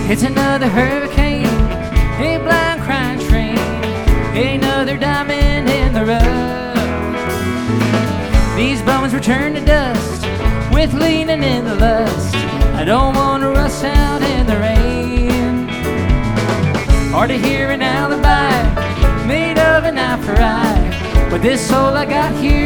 It's another hurricane, a blind crying train, another diamond in the rough. These bones return to dust with leaning in the lust. I don't want to rust out in the rain. Hard to hear an alibi made of an eye for eye, but this soul I got here